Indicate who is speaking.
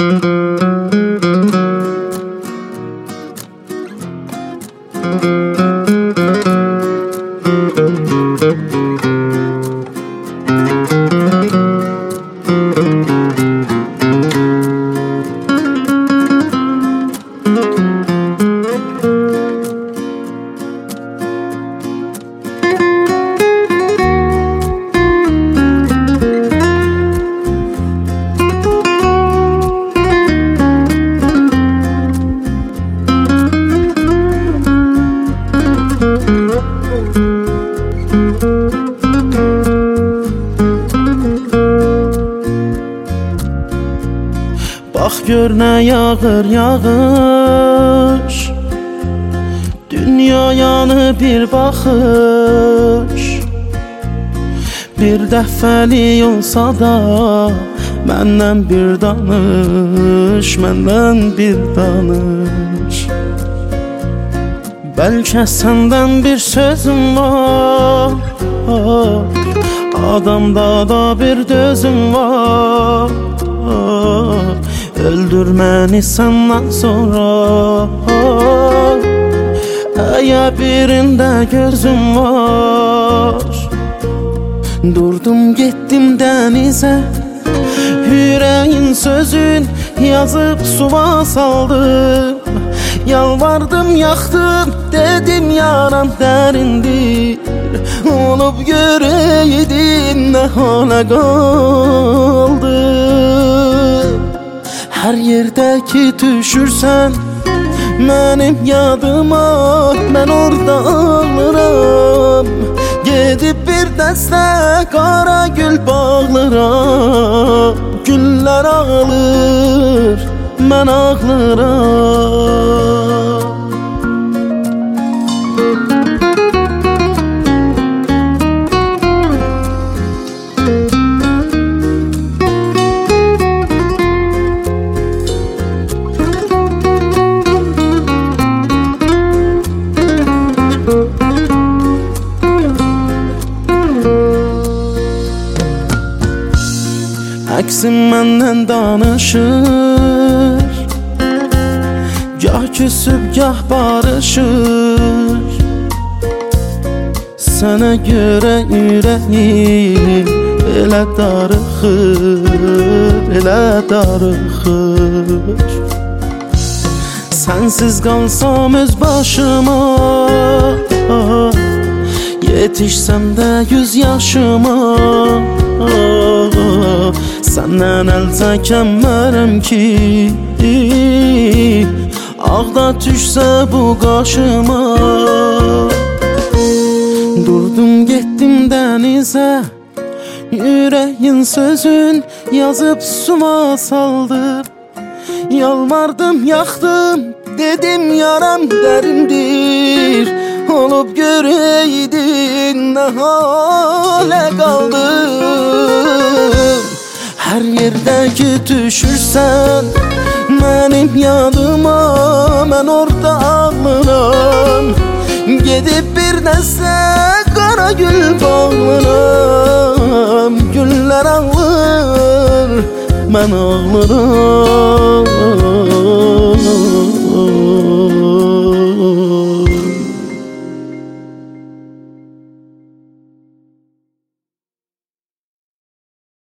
Speaker 1: Bax gör nə yağır yağış, dünya yanı bir baxış. Bir dəfəlik olsa da məndən bir danış, məndən bir danış. Bəlkə səndən bir sözüm var, adamda da bir dözüm var. Öldür məni səndən sonra, əgər birində gözüm var. Durdum getdim dənizə, yüreğin sözün yazıb suva saldım. Yalvardım yaxdım, dedim yaram dərindir. Olub görəydin nə hala qaldı. Hər yerdə ki düşürsən mənim yadıma, mən orada ağlıram. Gedib bir dəstə qara gül bağlıram. Güllər ağlır, mən ağlıram. Əksim məndən danışır, gah küsüb gah barışır. Sənə görə ürəyim elə darıxır, elə darıxır. Sənsiz qalsam öz başıma, yetişsəm də 100 yaşıma. Səndən əl çəkəmmərəm ki, ağda düşsə bu qaşıma. Durdum getdim dənizə, yüreğin sözün yazıb suma saldım. Yalvardım yaxdım, dedim yaram dərindir. Olub görəydin nə halə qaldım. Hər yerdə ki düşürsən mənim yadıma, mən orada ağlıram. Gedib bir dəstə qara gül bağlıram. Güllər ağlır, mən ağlıram.